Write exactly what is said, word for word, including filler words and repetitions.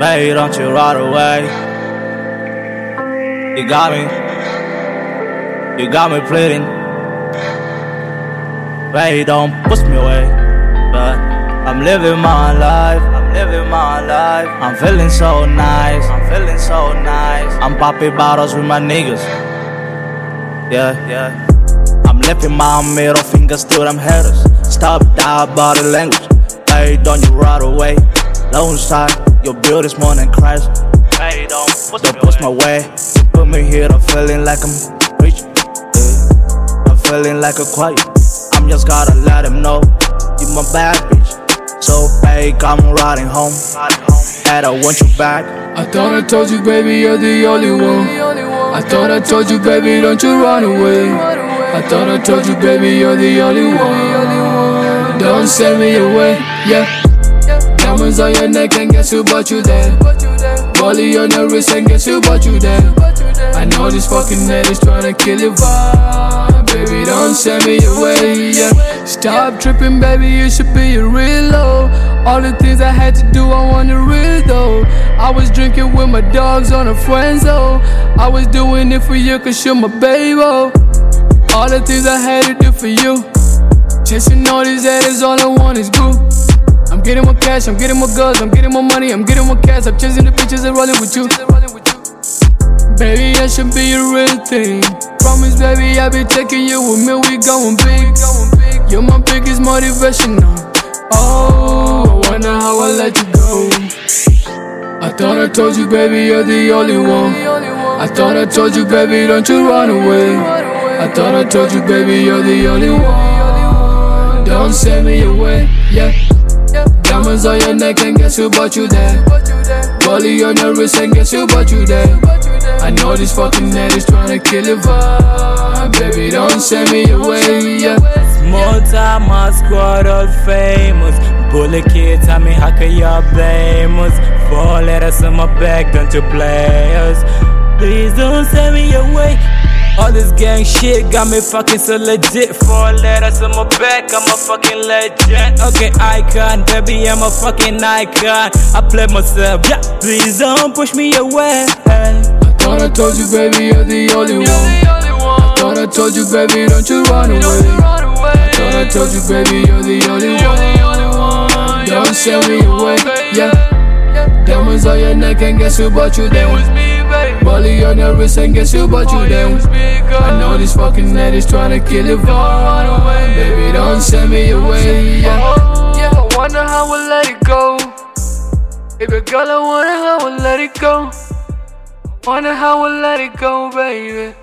Baby, don't you run away. You got me, you got me pleading. Baby, don't push me away. But I'm living my life, I'm living my life. I'm feeling so nice, I'm feeling so nice. I'm popping bottles with my niggas. Yeah, yeah. I'm lifting my middle fingers to them haters. Stop that body language. Hey, don't you run away. Lone side, your beauty's more than Christ. Hey, don't push, don't push my way. You put me here, I'm feeling like I'm preaching. Yeah. I'm feeling like a quiet. I'm just gotta let him know you my bad bitch. So fake, I'm riding home. And I want you back. I thought I told you, baby, you're the only one. I thought I told you, baby, don't you run away. I thought I told you, baby, you're the only one. Don't send me away, yeah. Diamonds on your neck and guess who bought you there? Bolly on your wrist and guess who bought you there? I know this fucking head is tryna kill your vibe. Baby, don't send me away, yeah. Stop tripping, baby, you should be real low. All the things I had to do, I wanna real though. I was drinking with my dogs on a friend zone. I was doing it for you cause you're my baby. All the things I had to do for you. Chasing all these haters, all I want is good. I'm getting more cash, I'm getting more girls, I'm getting more money, I'm getting more cash. I'm chasing the bitches and rolling with you. Baby, I should be a real thing. Promise, baby, I'll be taking you with me, we going big. You're my biggest motivation now. Oh, I wonder how I let you go. I thought I told you, baby, you're the only one. I thought I told you, baby, don't you run away. I thought I told you, baby, you're the only one. Don't send me away, yeah. Diamonds on your neck and guess who bought you there? Bolly on your wrist and guess who bought you there? I know this fucking head is tryna kill your vibe. Baby, don't send me away, yeah. Small time, my squad all famous. Bullet kid, tell me how can y'all blame us? Four letters on my back, don't you play us? Please don't send me away. All this gang shit got me fucking so legit. Four letters on my back, I'm a fucking legend. Okay, icon, baby, I'm a fucking icon. I play myself, yeah. Please don't push me away. I thought I told you, baby, you're the only one. I thought I told you, baby, don't you run away. I thought I told you, baby, you're the only one. Don't send me away, yeah. Diamonds on your neck and guess who bought you there? Bolly on your wrist and guess who bought you there? I know this fucking head is tryna kill your vibe. Baby, don't send me away, yeah. I wonder how I let it go. Baby girl, I wonder how I let it go. Wonder how I let it go, baby.